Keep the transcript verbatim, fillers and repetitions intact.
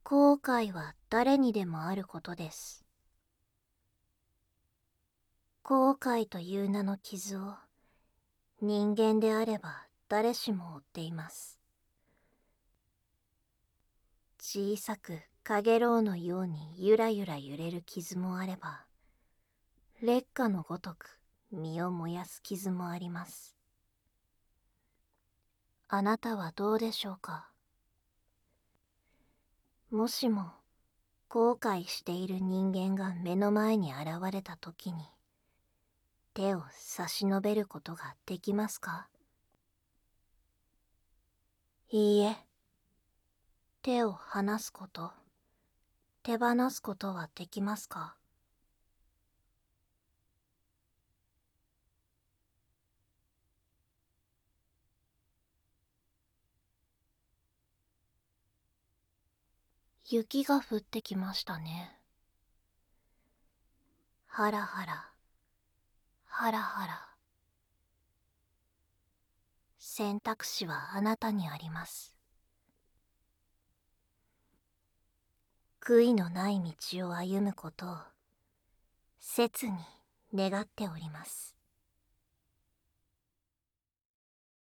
後悔は誰にでもあることです。後悔という名の傷を人間であれば誰しも負っています。小さくかげろうのようにゆらゆら揺れる傷もあれば、烈火のごとく身を燃やす傷もあります。あなたはどうでしょうか。もしも後悔している人間が目の前に現れたときに、手を差し伸べることができますか。いいえ、手を離すこと、手放すことはできますか。雪が降ってきましたね。ハラハラ、ハラハラ。選択肢はあなたにあります。悔いのない道を歩むことを切に願っております。